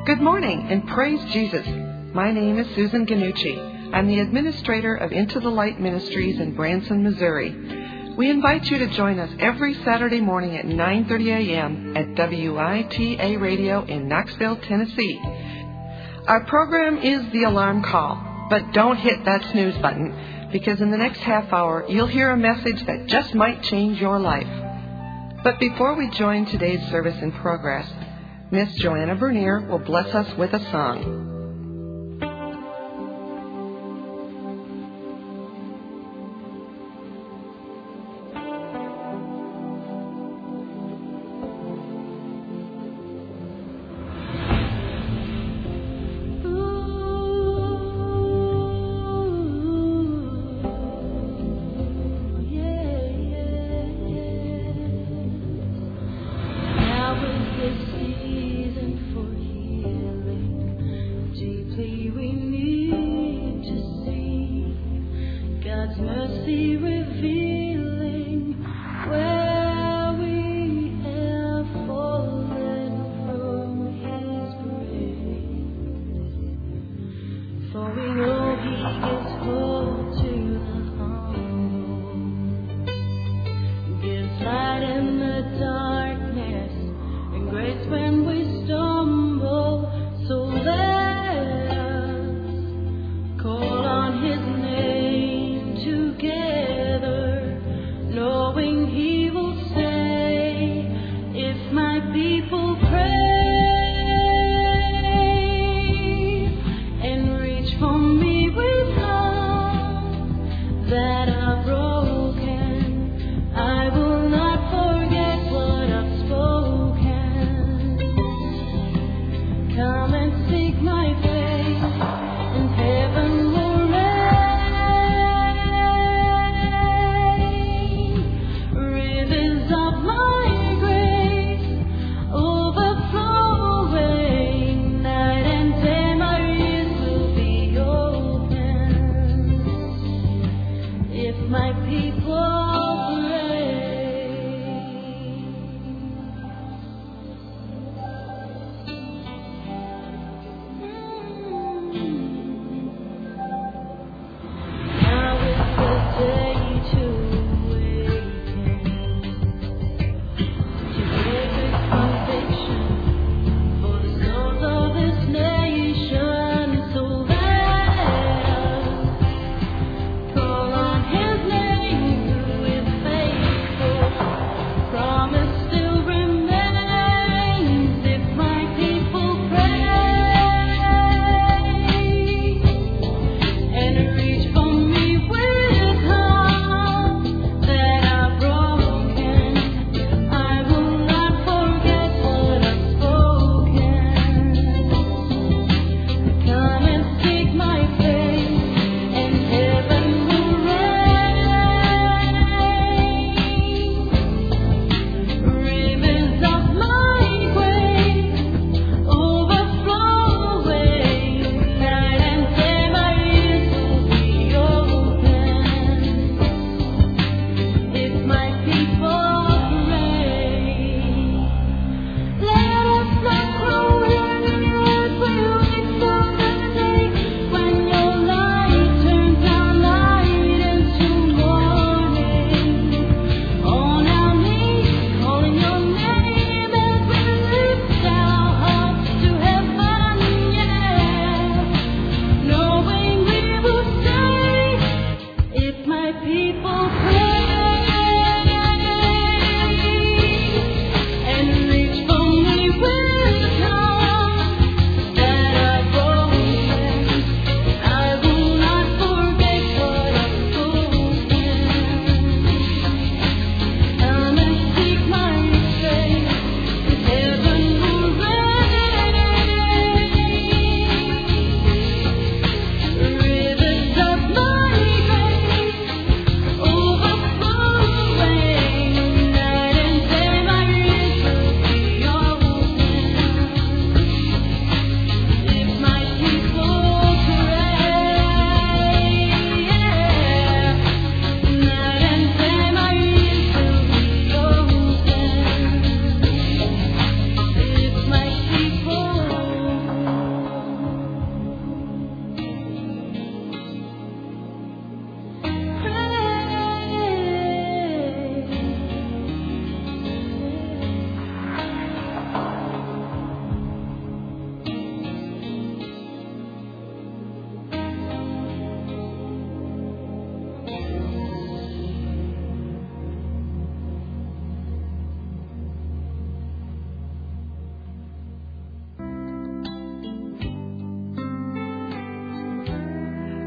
Good morning and praise Jesus. My name is Susan Ganucci. I'm the administrator of Into the Light Ministries in Branson, Missouri. We invite you to join us every Saturday morning at 9:30 a.m. at WITA Radio in Knoxville, Tennessee. Our program is The Alarm Call, but don't hit that snooze button, because in the next half hour you'll hear a message that just might change your life. But before we join today's service in progress, Miss Joanna Bernier will bless us with a song.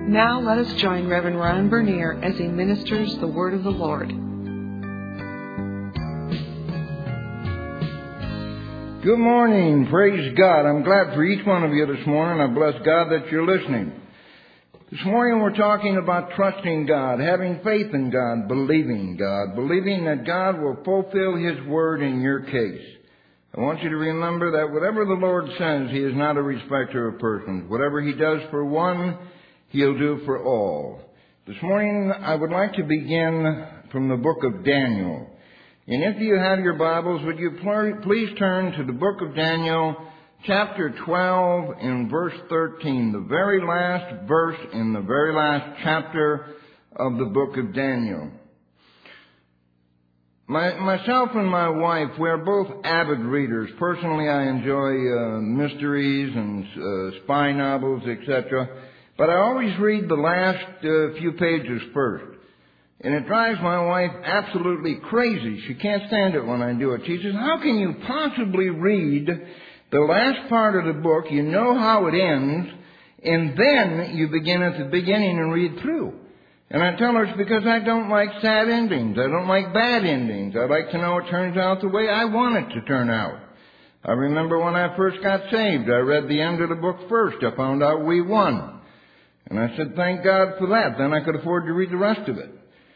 Now let us join Reverend Ron Bernier as he ministers the word of the Lord. Good morning. Praise God. I'm glad for each one of you this morning. I bless God that you're listening. This morning we're talking about trusting God, having faith in God, believing that God will fulfill His word in your case. I want you to remember that whatever the Lord says, He is not a respecter of persons. Whatever He does for one, He'll do for all. This morning I would like to begin from the book of Daniel. And if you have your Bibles, would you please turn to the book of Daniel, chapter 12 and verse 13, the very last verse in the very last chapter of the book of Daniel. Myself and my wife, we're both avid readers. Personally, I enjoy mysteries and spy novels, etc. But I always read the last few pages first. And it drives my wife absolutely crazy. She can't stand it when I do it. She says, how can you possibly read the last part of the book, you know how it ends, and then you begin at the beginning and read through? And I tell her it's because I don't like sad endings. I don't like bad endings. I like to know it turns out the way I want it to turn out. I remember when I first got saved, I read the end of the book first. I found out we won. And I said, thank God for that. Then I could afford to read the rest of it.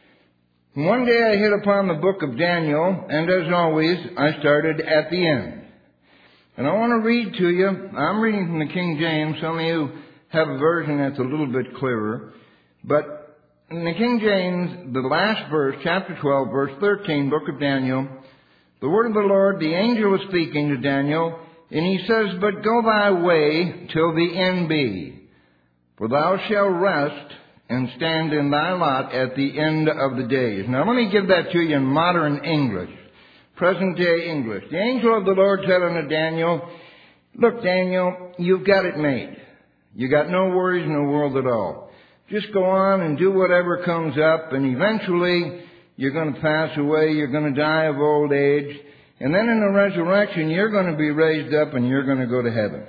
And one day I hit upon the book of Daniel, and as always, I started at the end. And I want to read to you, I'm reading from the King James. Some of you have a version that's a little bit clearer. But in the King James, the last verse, chapter 12, verse 13, book of Daniel, the word of the Lord, the angel is speaking to Daniel, and he says, but go thy way till the end be. For thou shalt rest and stand in thy lot at the end of the days. Now let me give that to you in modern English, present day English. The angel of the Lord said unto Daniel, look, Daniel, you've got it made. You got no worries in the world at all. Just go on and do whatever comes up, and eventually you're going to pass away, you're going to die of old age, and then in the resurrection you're going to be raised up and you're going to go to heaven.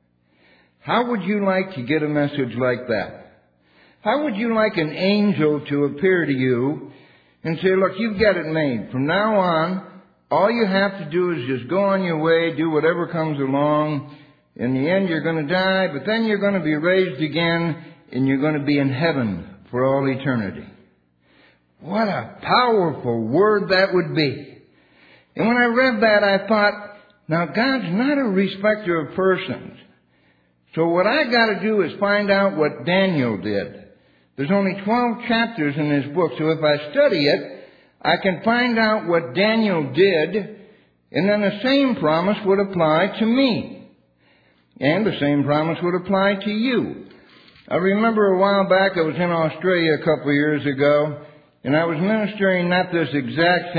How would you like to get a message like that? How would you like an angel to appear to you and say, look, you've got it made. From now on, all you have to do is just go on your way, do whatever comes along. In the end, you're going to die, but then you're going to be raised again, and you're going to be in heaven for all eternity. What a powerful word that would be. And when I read that, I thought, now God's not a respecter of persons. So what I got to do is find out what Daniel did. There's only 12 chapters in this book, so if I study it, I can find out what Daniel did, and then the same promise would apply to me. And the same promise would apply to you. I remember a while back I was in Australia a couple of years ago, and I was ministering not this exact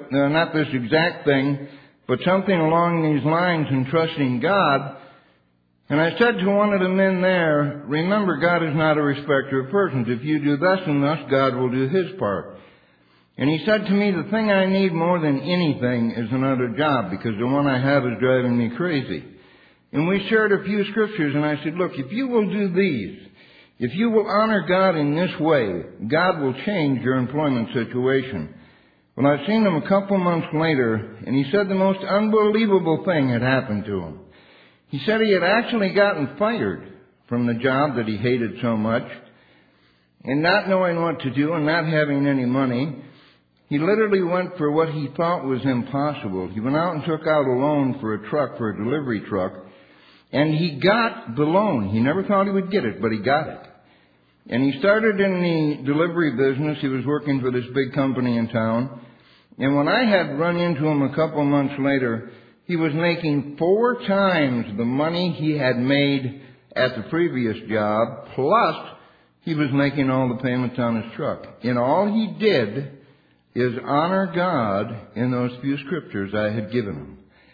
thing, but something along these lines in trusting God. And I said to one of the men there, remember, God is not a respecter of persons. If you do thus and thus, God will do His part. And he said to me, the thing I need more than anything is another job, because the one I have is driving me crazy. And we shared a few scriptures, and I said, look, if you will do these, if you will honor God in this way, God will change your employment situation. Well, I seen him a couple months later, and he said the most unbelievable thing had happened to him. He said he had actually gotten fired from the job that he hated so much, and not knowing what to do and not having any money, he literally went for what he thought was impossible. He went out and took out a loan for a delivery truck, and he got the loan. He never thought he would get it, but he got it. And he started in the delivery business. He was working for this big company in town. And when I had run into him a couple months later, he was making 4 times the money he had made at the previous job, plus he was making all the payments on his truck. And all he did is honor God in those few scriptures I had given him.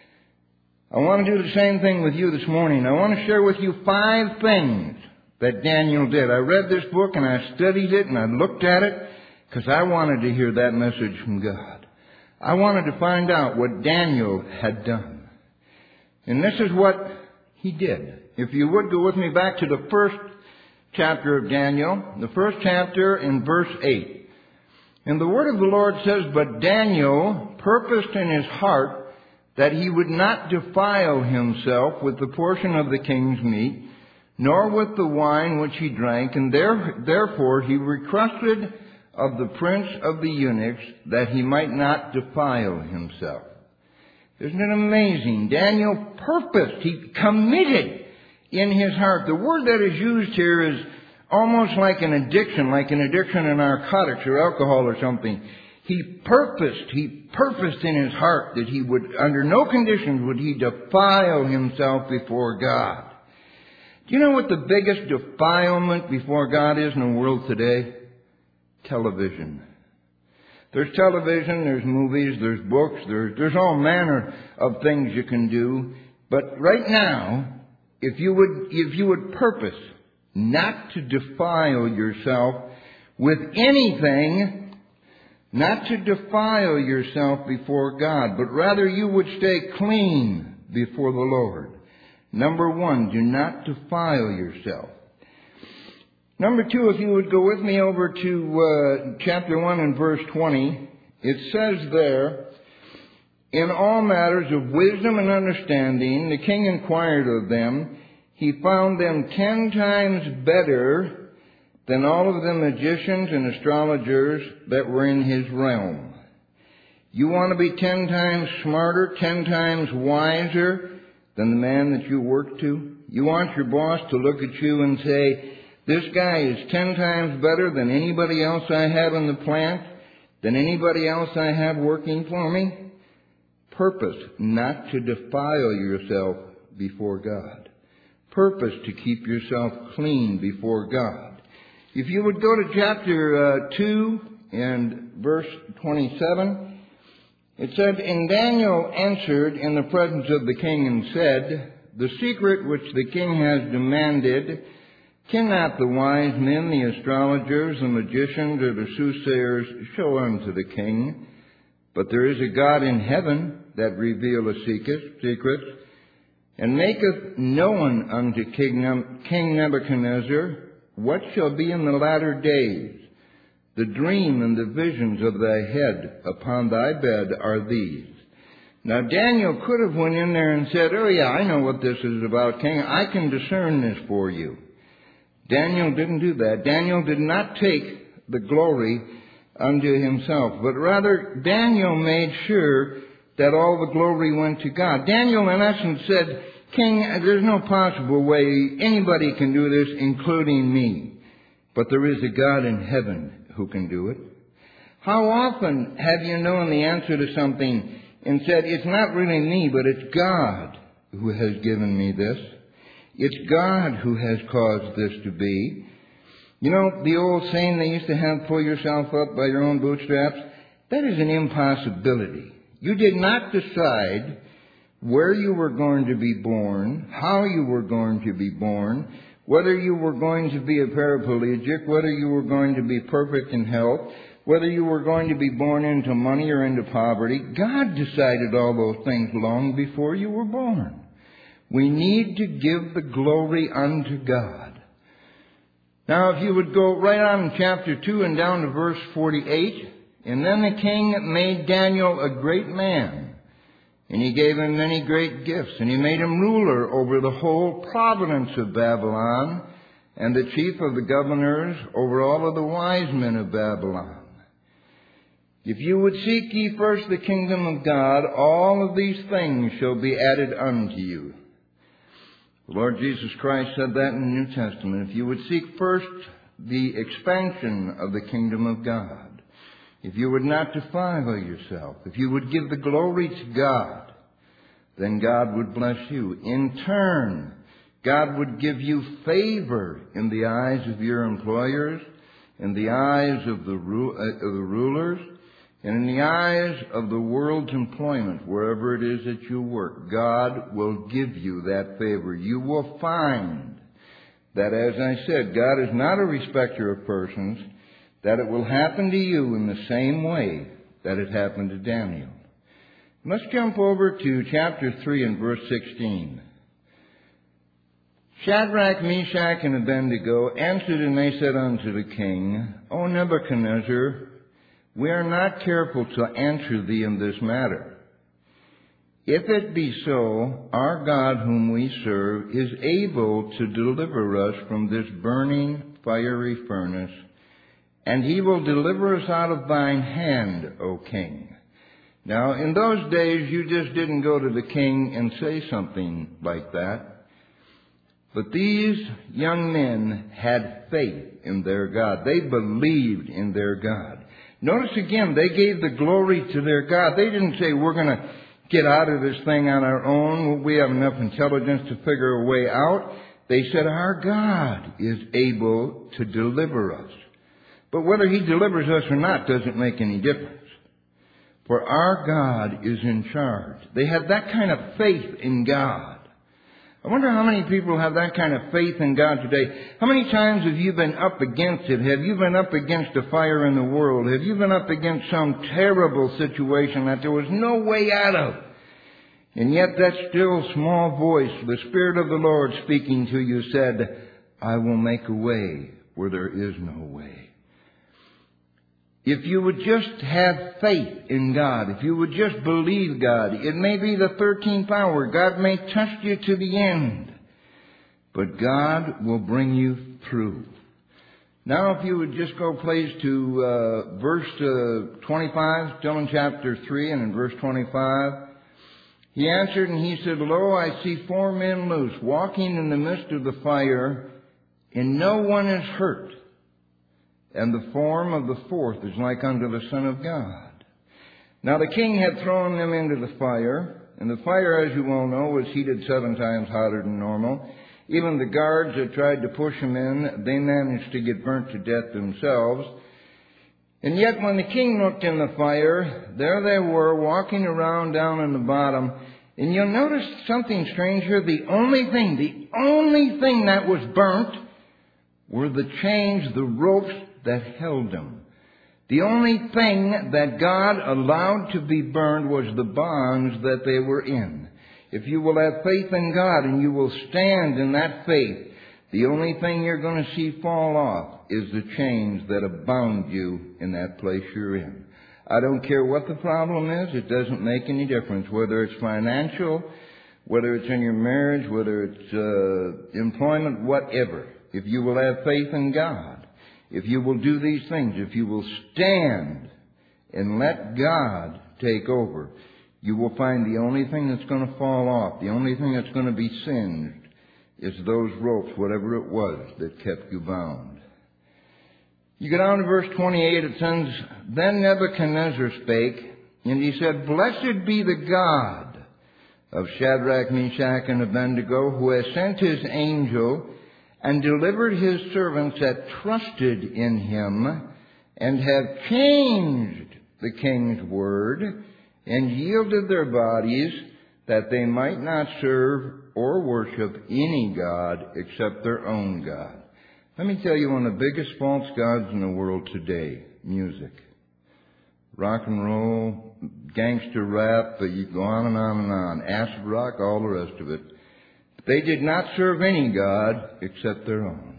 I want to do the same thing with you this morning. I want to share with you 5 things that Daniel did. I read this book and I studied it and I looked at it because I wanted to hear that message from God. I wanted to find out what Daniel had done. And this is what he did. If you would go with me back to the first chapter of Daniel, the first chapter in verse 8. And the word of the Lord says, "But Daniel purposed in his heart that he would not defile himself with the portion of the king's meat, nor with the wine which he drank, and therefore he requested of the prince of the eunuchs that he might not defile himself." Isn't it amazing? Daniel purposed, he committed in his heart. The word that is used here is almost like an addiction in narcotics or alcohol or something. He purposed in his heart that he would, under no conditions would he defile himself before God. Do you know what the biggest defilement before God is in the world today? Television. There's television, there's movies, there's books, there's all manner of things you can do. But right now, if you would purpose not to defile yourself with anything, not to defile yourself before God, but rather you would stay clean before the Lord. Number one, do not defile yourself. Number two, if you would go with me over to chapter 1 and verse 20, it says there, "In all matters of wisdom and understanding, the king inquired of them. He found them 10 times better than all of the magicians and astrologers that were in his realm." You want to be 10 times smarter, 10 times wiser than the man that you work to? You want your boss to look at you and say, "This guy is 10 times better than anybody else I have in the plant, than anybody else I have working for me"? Purpose not to defile yourself before God. Purpose to keep yourself clean before God. If you would go to chapter 2 and verse 27, it said, "And Daniel answered in the presence of the king and said, The secret which the king has demanded, cannot the wise men, the astrologers, the magicians, or the soothsayers show unto the king? But there is a God in heaven that revealeth secrets, and maketh known unto King Nebuchadnezzar what shall be in the latter days. The dream and the visions of thy head upon thy bed are these." Now Daniel could have went in there and said, "Oh yeah, I know what this is about, king. I can discern this for you." Daniel didn't do that. Daniel did not take the glory unto himself, but rather Daniel made sure that all the glory went to God. Daniel, in essence, said, "King, there's no possible way anybody can do this, including me. But there is a God in heaven who can do it." How often have you known the answer to something and said, "It's not really me, but it's God who has given me this. It's God who has caused this to be"? You know, the old saying they used to have, "Pull yourself up by your own bootstraps"? That is an impossibility. You did not decide where you were going to be born, how you were going to be born, whether you were going to be a paraplegic, whether you were going to be perfect in health, whether you were going to be born into money or into poverty. God decided all those things long before you were born. We need to give the glory unto God. Now, if you would go right on in chapter 2 and down to verse 48, "And then the king made Daniel a great man, and he gave him many great gifts, and he made him ruler over the whole province of Babylon, and the chief of the governors over all of the wise men of Babylon." If you would seek ye first the kingdom of God, all of these things shall be added unto you. The Lord Jesus Christ said that in the New Testament. If you would seek first the expansion of the kingdom of God, if you would not defile yourself, if you would give the glory to God, then God would bless you. In turn, God would give you favor in the eyes of your employers, in the eyes of the rulers, and in the eyes of the world's employment, wherever it is that you work. God will give you that favor. You will find that, as I said, God is not a respecter of persons, that it will happen to you in the same way that it happened to Daniel. Let's jump over to chapter 3 and verse 16. Shadrach, Meshach, and Abednego answered, and they said unto the king, O Nebuchadnezzar, we are not careful to answer thee in this matter. If it be so, our God whom we serve is able to deliver us from this burning fiery furnace, and he will deliver us out of thine hand, O king. Now, in those days, you just didn't go to the king and say something like that. But these young men had faith in their God. They believed in their God. Notice again, they gave the glory to their God. They didn't say, we're going to get out of this thing on our own. We have enough intelligence to figure a way out. They said, our God is able to deliver us. But whether he delivers us or not doesn't make any difference. For our God is in charge. They had that kind of faith in God. I wonder how many people have that kind of faith in God today. How many times have you been up against it? Have you been up against a fire in the world? Have you been up against some terrible situation that there was no way out of? And yet that still small voice, the Spirit of the Lord speaking to you, said, I will make a way where there is no way. If you would just have faith in God, if you would just believe God, it may be the 13th hour. God may test you to the end. But God will bring you through. Now if you would just go please to verse 25, still in chapter 3 and in verse 25. He answered and he said, Lo, I see 4 men loose, walking in the midst of the fire, and no one is hurt. And the form of the 4th is like unto the Son of God. Now the king had thrown them into the fire, and the fire, as you well know, was heated 7 times hotter than normal. Even the guards that tried to push them in, they managed to get burnt to death themselves. And yet when the king looked in the fire, there they were walking around down in the bottom. And you'll notice something strange here. The only thing that was burnt were the chains, the ropes that held them. The only thing that God allowed to be burned was the bonds that they were in. If you will have faith in God and you will stand in that faith, the only thing you're going to see fall off is the chains that have bound you in that place you're in. I don't care what the problem is. It doesn't make any difference, whether it's financial, whether it's in your marriage, whether it's employment, whatever. If you will have faith in God, if you will do these things, if you will stand and let God take over, you will find the only thing that's going to fall off, the only thing that's going to be singed is those ropes, whatever it was that kept you bound. You go down to verse 28, it says, Then Nebuchadnezzar spake, and he said, Blessed be the God of Shadrach, Meshach, and Abednego, who has sent his angel and delivered his servants that trusted in him, and have changed the king's word, and yielded their bodies, that they might not serve or worship any god except their own God. Let me tell you one of the biggest false gods in the world today, music. Rock and roll, gangster rap, you go on and on and on. Acid rock, all the rest of it. They did not serve any god except their own.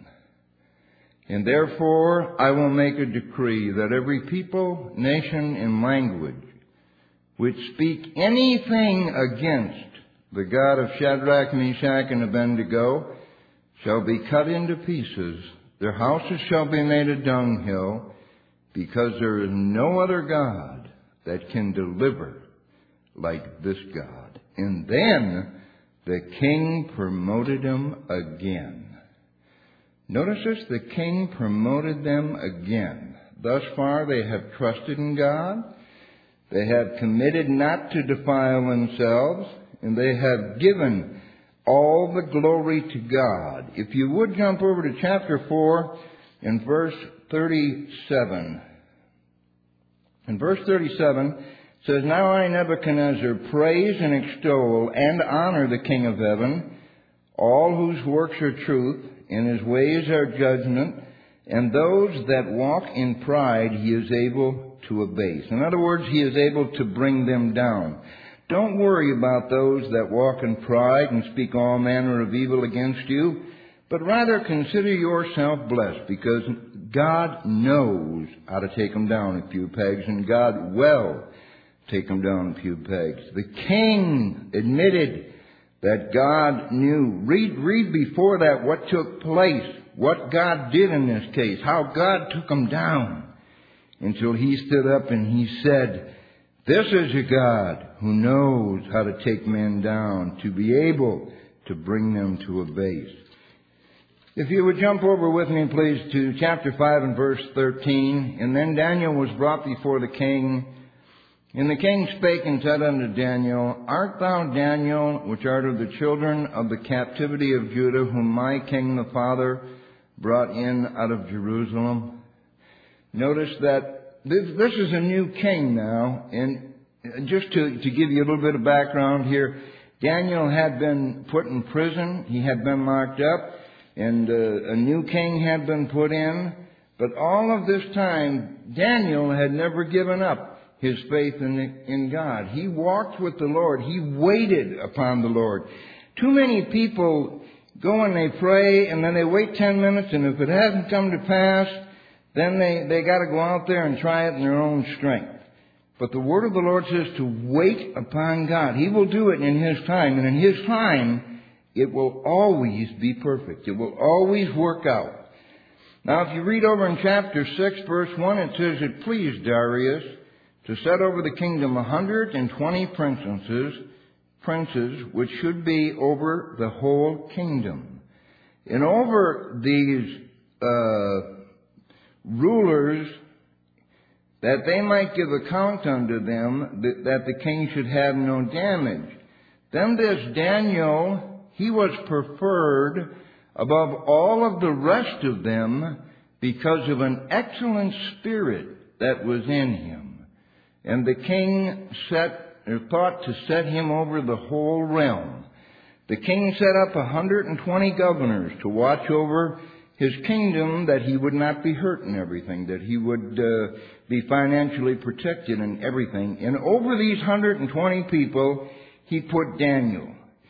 And therefore I will make a decree that every people, nation, and language which speak anything against the God of Shadrach, Meshach, and Abednego shall be cut into pieces. Their houses shall be made a dunghill, because there is no other God that can deliver like this God. And then the king promoted them again. Notice this, the king promoted them again. Thus far they have trusted in God. They have committed not to defile themselves. And they have given all the glory to God. If you would jump over to chapter 4 in verse 37. In verse 37 it says, Now I, Nebuchadnezzar, praise and extol and honor the King of heaven, all whose works are truth, and his ways are judgment, and those that walk in pride he is able to abase. In other words, he is able to bring them down. Don't worry about those that walk in pride and speak all manner of evil against you, but rather consider yourself blessed, because God knows how to take them down a few pegs, and God will take them down a few pegs. The king admitted that God knew. Read before that what took place, what God did in this case, how God took them down, until he stood up and he said, "This is a God who knows how to take men down, to be able to bring them to a base." If you would jump over with me, please, to chapter 5 and verse 13. "And then Daniel was brought before the king. And the king spake and said unto Daniel, Art thou Daniel, which art of the children of the captivity of Judah, whom my king the father brought in out of Jerusalem?" Notice that this is a new king now. And just to give you a little bit of background here, Daniel had been put in prison. He had been locked up. And a new king had been put in. But all of this time, Daniel had never given up his faith in God. He walked with the Lord. He waited upon the Lord. Too many people go and they pray, and then they wait 10 minutes, and if it hasn't come to pass, then they got to go out there and try it in their own strength. But the word of the Lord says to wait upon God. He will do it in His time, and in His time, it will always be perfect. It will always work out. Now, if you read over in chapter 6, verse 1, it says, "It pleased Darius to set over the kingdom 120 princes, which should be over the whole kingdom. And over these rulers, that they might give account unto them, that the king should have no damage. Then this Daniel, he was preferred above all of the rest of them because of an excellent spirit that was in him. And the king thought to set him over the whole realm. The king set up 120 governors to watch over his kingdom, that he would not be hurt in everything, that he would be financially protected in everything. And over these 120 people, he put Daniel."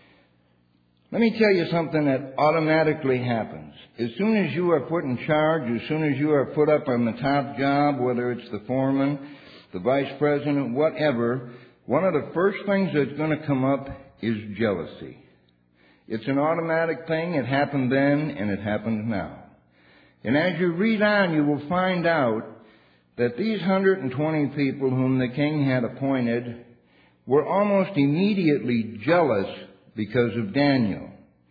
Let me tell you something that automatically happens. As soon as you are put in charge, as soon as you are put up on the top job, whether it's the foreman, the vice president, whatever, one of the first things that's going to come up is jealousy. It's an automatic thing. It happened then, and it happens now. And as you read on, you will find out that these 120 people whom the king had appointed were almost immediately jealous because of Daniel.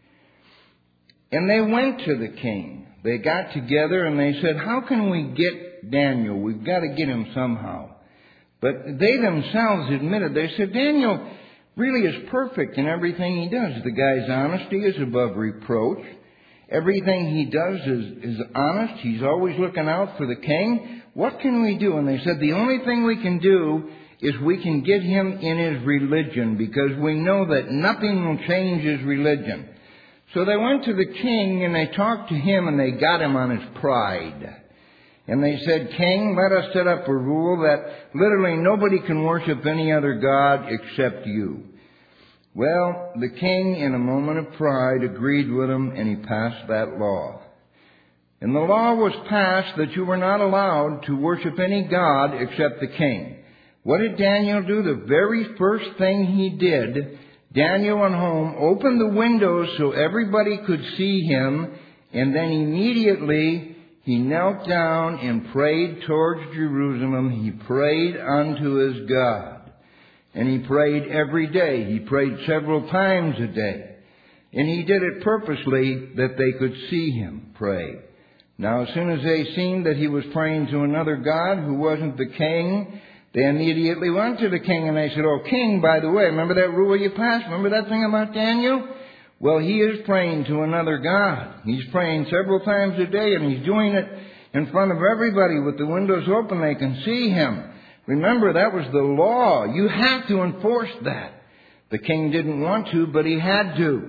And they went to the king. They got together and they said, "How can we get Daniel? We've got to get him somehow." But they themselves admitted, they said, "Daniel really is perfect in everything he does. The guy's honesty is above reproach. Everything he does is honest. He's always looking out for the king. What can we do?" And they said, "The only thing we can do is we can get him in his religion, because we know that nothing will change his religion." So they went to the king and they talked to him and they got him on his pride. And they said, "King, let us set up a rule that literally nobody can worship any other god except you." Well, the king, in a moment of pride, agreed with him, and he passed that law. And the law was passed that you were not allowed to worship any god except the king. What did Daniel do? The very first thing he did, Daniel went home, opened the windows so everybody could see him, and then immediately he knelt down and prayed towards Jerusalem. He prayed unto his God. And he prayed every day. He prayed several times a day. And he did it purposely that they could see him pray. Now, as soon as they seen that he was praying to another god who wasn't the king, they immediately went to the king and they said, "Oh, king, by the way, remember that rule you passed? Remember that thing about Daniel? Well, he is praying to another god. He's praying several times a day, and he's doing it in front of everybody with the windows open. They can see him." Remember, that was the law. You had to enforce that. The king didn't want to, but he had to.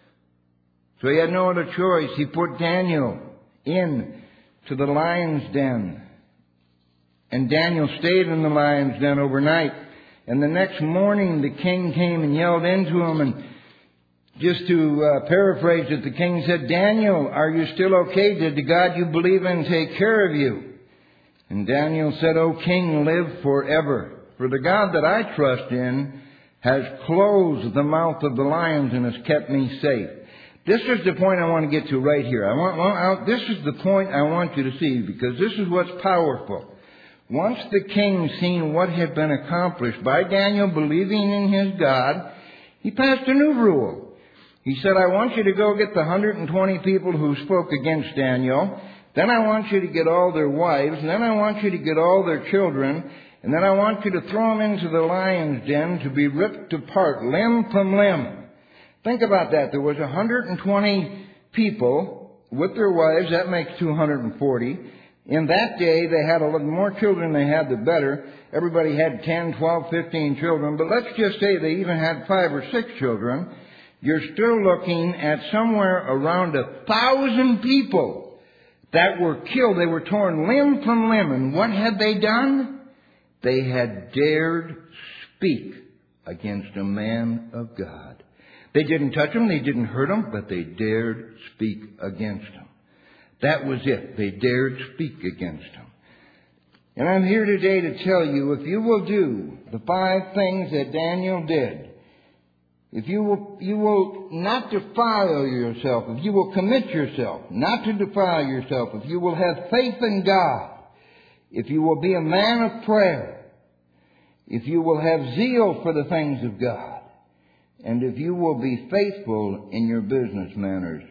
So he had no other choice. He put Daniel in to the lion's den. And Daniel stayed in the lion's den overnight. And the next morning the king came and yelled into him, and just to paraphrase it, the king said, "Daniel, are you still okay? Did the God you believe in take care of you?" And Daniel said, "O king, live forever. For the God that I trust in has closed the mouth of the lions and has kept me safe." This is the point I want to get to right here. This is the point I want you to see, because this is what's powerful. Once the king seen what had been accomplished by Daniel believing in his God, he passed a new rule. He said, "I want you to go get the 120 people who spoke against Daniel. Then I want you to get all their wives. And then I want you to get all their children. And then I want you to throw them into the lion's den to be ripped apart, limb from limb." Think about that. There was 120 people with their wives. That makes 240. In that day, they had a little more children they had, the better. Everybody had 10, 12, 15 children. But let's just say they even had 5 or 6 children. You're still looking at somewhere around 1,000 people that were killed. They were torn limb from limb. And what had they done? They had dared speak against a man of God. They didn't touch him, they didn't hurt him, but they dared speak against him. That was it. They dared speak against him. And I'm here today to tell you, if you will do the 5 things that Daniel did, if you will not defile yourself, if you will commit yourself not to defile yourself, if you will have faith in God, if you will be a man of prayer, if you will have zeal for the things of God, and if you will be faithful in your business manners.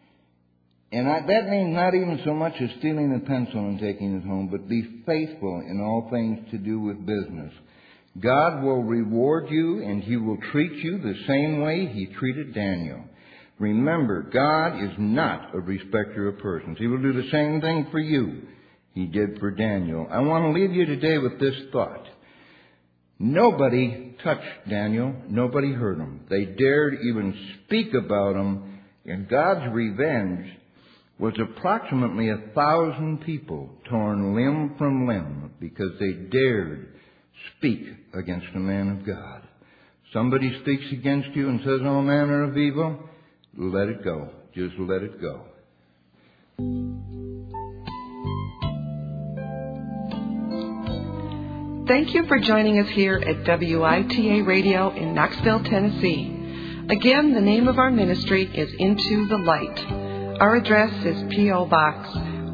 And that means not even so much as stealing a pencil and taking it home, but be faithful in all things to do with business. God will reward you, and He will treat you the same way He treated Daniel. Remember, God is not a respecter of persons. He will do the same thing for you He did for Daniel. I want to leave you today with this thought. Nobody touched Daniel. Nobody hurt him. They dared even speak about him. And God's revenge was approximately 1,000 people torn limb from limb because they dared speak against a man of God. Somebody speaks against you and says all manner of evil, let it go. Just let it go. Thank you for joining us here at WITA Radio in Knoxville, Tennessee. Again, the name of our ministry is Into the Light. Our address is P.O. Box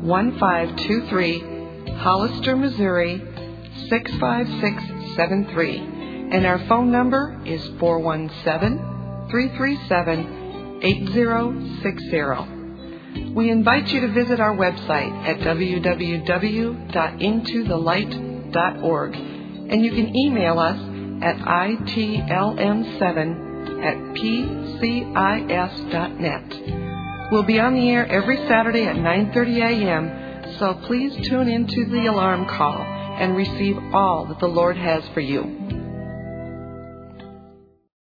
1523, Hollister, Missouri 65673. And our phone number is 417-337-8060. We invite you to visit our website at www.intothelight.org, and you can email us at itlm7@pcis.net. We'll be on the air every Saturday at 9:30 a.m., so please tune in to the alarm call and receive all that the Lord has for you.